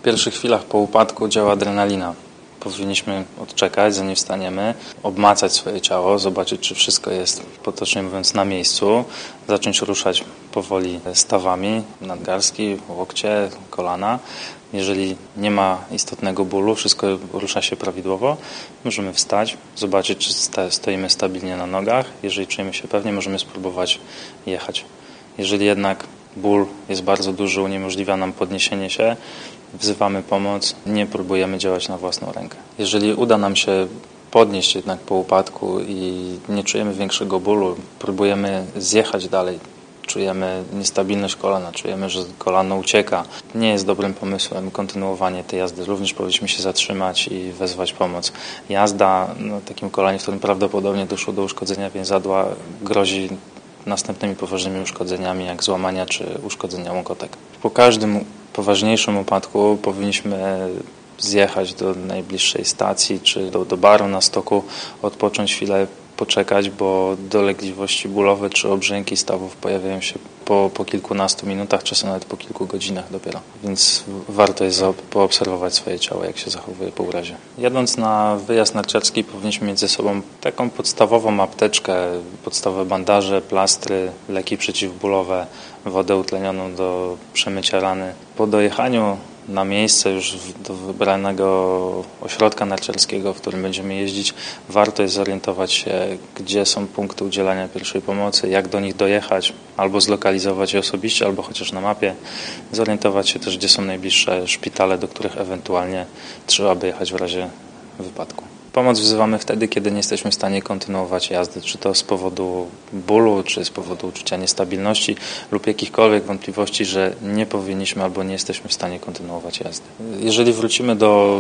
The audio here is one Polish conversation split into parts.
pierwszych chwilach po upadku działa adrenalina. Powinniśmy odczekać, zanim wstaniemy, obmacać swoje ciało, zobaczyć, czy wszystko jest, potocznie mówiąc, na miejscu, zacząć ruszać powoli stawami, nadgarstki, łokcie, kolana. Jeżeli nie ma istotnego bólu, wszystko rusza się prawidłowo, możemy wstać, zobaczyć, czy stoimy stabilnie na nogach. Jeżeli czujemy się pewnie, możemy spróbować jechać. Jeżeli jednak ból jest bardzo duży, uniemożliwia nam podniesienie się, wzywamy pomoc, nie próbujemy działać na własną rękę. Jeżeli uda nam się podnieść jednak po upadku i nie czujemy większego bólu, próbujemy zjechać dalej, czujemy niestabilność kolana, czujemy, że kolano ucieka, nie jest dobrym pomysłem kontynuowanie tej jazdy. Również powinniśmy się zatrzymać i wezwać pomoc. Jazda na takim kolanie, w którym prawdopodobnie doszło do uszkodzenia więzadła, grozi następnymi poważnymi uszkodzeniami, jak złamania czy uszkodzenia łokotek. Po każdym poważniejszym upadku powinniśmy zjechać do najbliższej stacji czy do baru na stoku, odpocząć chwilę, poczekać, bo dolegliwości bólowe czy obrzęki stawów pojawiają się po kilkunastu minutach, czasem nawet po kilku godzinach dopiero. Więc warto jest poobserwować swoje ciało, jak się zachowuje po urazie. Jadąc na wyjazd narciarski powinniśmy mieć ze sobą taką podstawową apteczkę, podstawowe bandaże, plastry, leki przeciwbólowe, wodę utlenioną do przemycia rany. Po dojechaniu na miejsce już do wybranego ośrodka narciarskiego, w którym będziemy jeździć, warto jest zorientować się, gdzie są punkty udzielania pierwszej pomocy, jak do nich dojechać, albo zlokalizować je osobiście, albo chociaż na mapie. Zorientować się też, gdzie są najbliższe szpitale, do których ewentualnie trzeba by jechać w razie wypadku. Pomoc wzywamy wtedy, kiedy nie jesteśmy w stanie kontynuować jazdy, czy to z powodu bólu, czy z powodu uczucia niestabilności lub jakichkolwiek wątpliwości, że nie powinniśmy albo nie jesteśmy w stanie kontynuować jazdy. Jeżeli wrócimy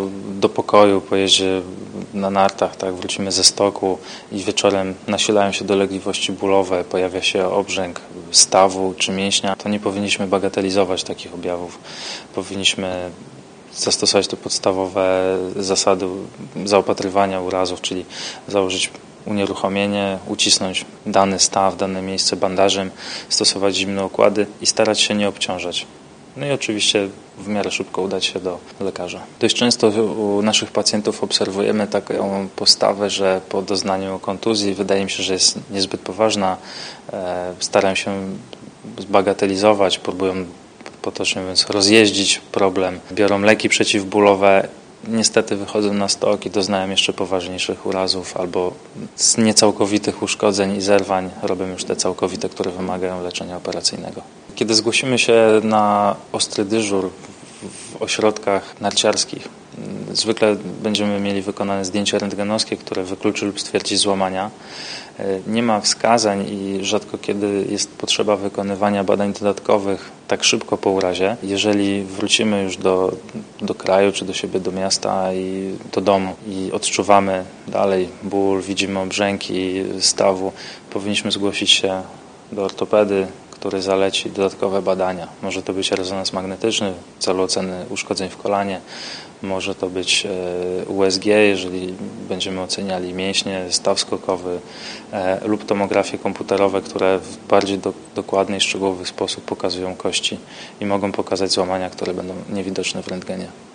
do pokoju po jeździe na nartach, tak, wrócimy ze stoku i wieczorem nasilają się dolegliwości bólowe, pojawia się obrzęk stawu czy mięśnia, to nie powinniśmy bagatelizować takich objawów. Powinniśmy zastosować te podstawowe zasady zaopatrywania urazów, czyli założyć unieruchomienie, ucisnąć dany staw, dane miejsce bandażem, stosować zimne okłady i starać się nie obciążać. No i oczywiście w miarę szybko udać się do lekarza. Dość często u naszych pacjentów obserwujemy taką postawę, że po doznaniu kontuzji wydaje mi się, że jest niezbyt poważna, starają się zbagatelizować, próbują potocznie mówiąc rozjeździć problem, biorą leki przeciwbólowe, niestety wychodzą na stok i doznają jeszcze poważniejszych urazów albo z niecałkowitych uszkodzeń i zerwań robią już te całkowite, które wymagają leczenia operacyjnego. Kiedy zgłosimy się na ostry dyżur w ośrodkach narciarskich, zwykle będziemy mieli wykonane zdjęcie rentgenowskie, które wykluczy lub stwierdzi złamania. Nie ma wskazań i rzadko kiedy jest potrzeba wykonywania badań dodatkowych tak szybko po urazie. Jeżeli wrócimy już do kraju, czy do siebie, do miasta i do domu i odczuwamy dalej ból, widzimy obrzęki stawu, powinniśmy zgłosić się do ortopedy, który zaleci dodatkowe badania. Może to być rezonans magnetyczny w celu oceny uszkodzeń w kolanie, może to być USG, jeżeli będziemy oceniali mięśnie, staw skokowy lub tomografie komputerowe, które w bardziej dokładny i szczegółowy sposób pokazują kości i mogą pokazać złamania, które będą niewidoczne w rentgenie.